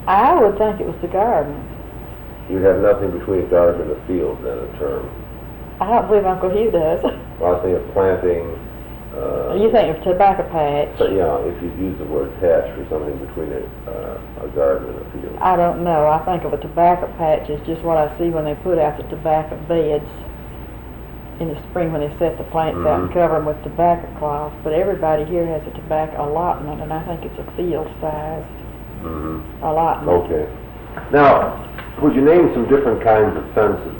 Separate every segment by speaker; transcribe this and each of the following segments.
Speaker 1: I would think it was the garden.
Speaker 2: You'd have nothing between a garden and a field then, a term.
Speaker 1: I don't believe Uncle Hugh does.
Speaker 2: Well, I was thinking of planting.
Speaker 1: You think of tobacco patch?
Speaker 2: So, yeah, if you use the word patch for something between a garden and a field.
Speaker 1: I don't know. I think of a tobacco patch as just what I see when they put out the tobacco beds in the spring when they set the plants out and cover them with tobacco cloth. But everybody here has a tobacco allotment, and I think it's a field-sized allotment.
Speaker 2: Okay. Now, would you name some different kinds of fences?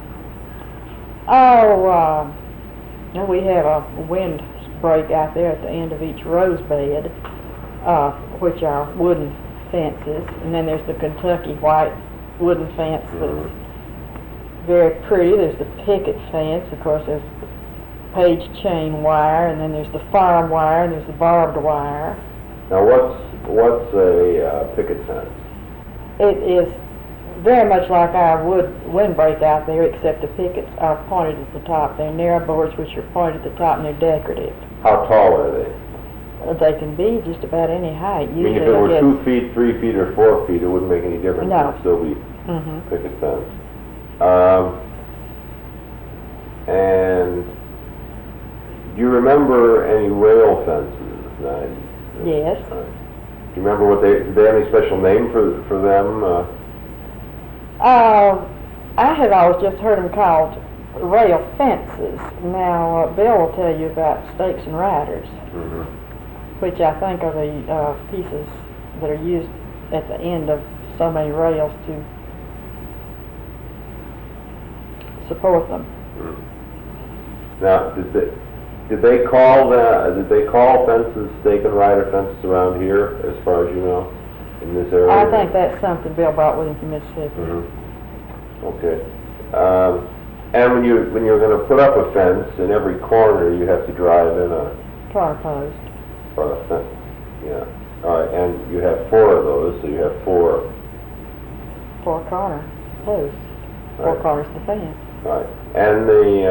Speaker 1: Oh, we have a windbreak out there at the end of each rose bed, which are wooden fences, and then there's the Kentucky white wooden fence that's very pretty. There's the picket fence, of course. There's page chain wire, and then there's the farm wire, and there's the barbed wire.
Speaker 2: Now, what's a picket fence?
Speaker 1: It is very much like our windbreak out there, except the pickets are pointed at the top. They're narrow boards which are pointed at the top, and they're decorative.
Speaker 2: How tall are they?
Speaker 1: They can be just about any height.
Speaker 2: I mean, if it were 2 feet, 3 feet, or 4 feet, it wouldn't make any difference.
Speaker 1: No.
Speaker 2: It would still be picket fence. And do you remember any rail fences?
Speaker 1: Yes.
Speaker 2: Do you remember did they have any special name for them?
Speaker 1: I had always just heard them called rail fences. Now, Bill will tell you about stakes and riders, which I think are the pieces that are used at the end of so many rails to support them.
Speaker 2: Now, did they call fences stake and rider fences around here, as far as you know, in this area?
Speaker 1: I think that's something Bill brought with him from Mississippi.
Speaker 2: Okay. And when you're going to put up a fence, in every corner you have to drive in a
Speaker 1: corner post.
Speaker 2: Or a fence. Yeah. All right. And you have 4 of those, so you have 4
Speaker 1: corner posts. 4 corners of the fence.
Speaker 2: All right. And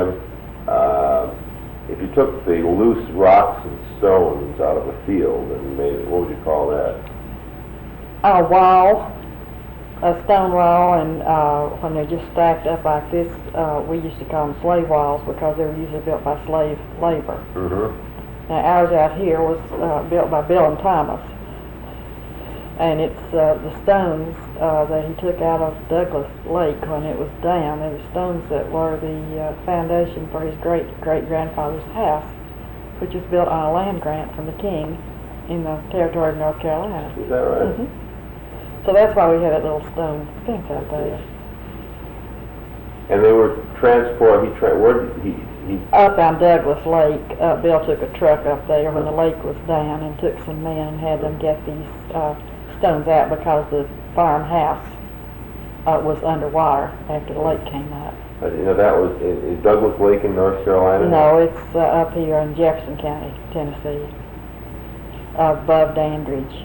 Speaker 2: if you took the loose rocks and stones out of a field and made it, what would you call that?
Speaker 1: A wall, a stone wall, and when they're just stacked up like this, we used to call them slave walls because they were usually built by slave labor. Now ours out here was built by Bill and Thomas, and it's the stones that he took out of Douglas Lake when it was down. They were stones that were the foundation for his great-great-grandfather's house, which was built on a land grant from the king in the territory of North Carolina.
Speaker 2: Is that right?
Speaker 1: So that's why we had that little stone fence out there.
Speaker 2: And they were transported. Where did he?
Speaker 1: Up on Douglas Lake. Bill took a truck up there when the lake was down and took some men and had them get these stones out because the farmhouse was underwater after the lake came up.
Speaker 2: You know, that was is Douglas Lake in North Carolina?
Speaker 1: No, it's up here in Jefferson County, Tennessee, above Dandridge.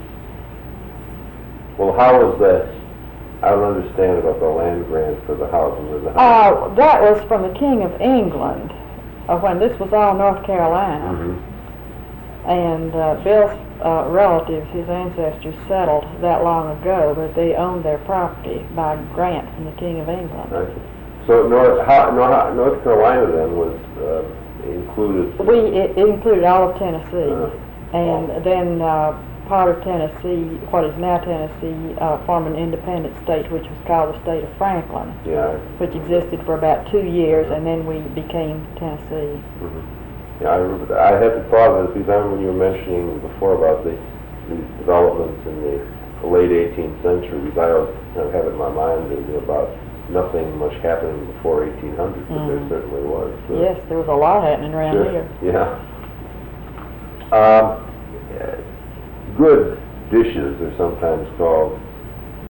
Speaker 2: Well, how was that? I don't understand about the land grant for the house.
Speaker 1: That was from the King of England when this was all North Carolina. And Bill's relatives, his ancestors, settled that long ago, but they owned their property by grant from the King of England.
Speaker 2: Right. So North Carolina then was included?
Speaker 1: It included all of Tennessee, and then part of Tennessee, what is now Tennessee, formed an independent state which was called the state of Franklin, which existed for about 2 years, and then we became Tennessee.
Speaker 2: Yeah, I remember that. I had the thought of it because when you were mentioning before about these developments in the late 18th century, because I always have it in my mind about nothing much happening before 1800, but there certainly was.
Speaker 1: Yes, there was a lot happening around here.
Speaker 2: Yeah. Good dishes are sometimes called